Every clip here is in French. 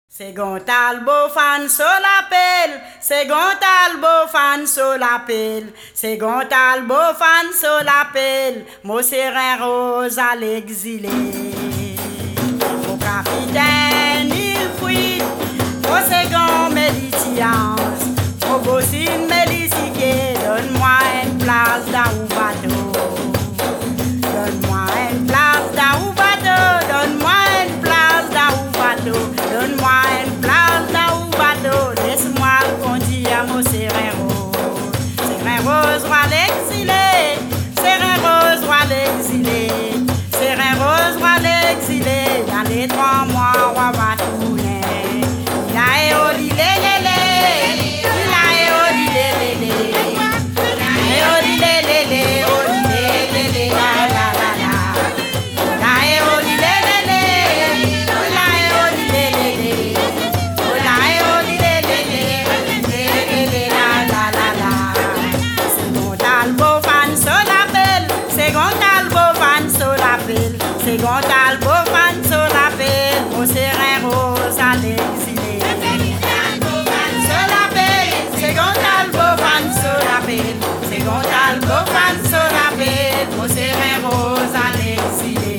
C'est Gontalbo fan sur l'appel, c'est Gontalbo fan sur l'appel, c'est Gontalbo fan sur l'appel, mon serein rose à l'exilé. Mon capitaine il fuit, mon second mélitiance, mon bossine méliciqué, donne-moi une place dans le bateau. Donne-moi une place dans le bateau, donne-moi une place dans le bateau, donne-moi une place dans le bateau, laisse-moi le conduire à mon serein rose. Serein rose, roi l'exilé, serein rose, roi l'exilé, serein rose, roi l'exilé, dans les 3 mois, roi va tourner. Il a éoli lélé, il a éoli lélé, il a éoli lélé, lélé, la la la la. Il a éoli lélé, il a éoli lélé, il a éoli lélé, la la la la. C'est Gontalbo fan sur l'appel, c'est Gontalbo fan sur l'appel, c'est Gontalbo fan sur l'appel, mon serein rose à l'exilé. Sur l'appel, c'est Gontalbo fan sur l'appel, c'est Gontalbo fan sur l'appel, mon serein rose à l'exilé.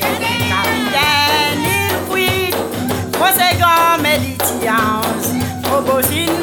Capitaine il fuit, mon second mélitiance, mon bossine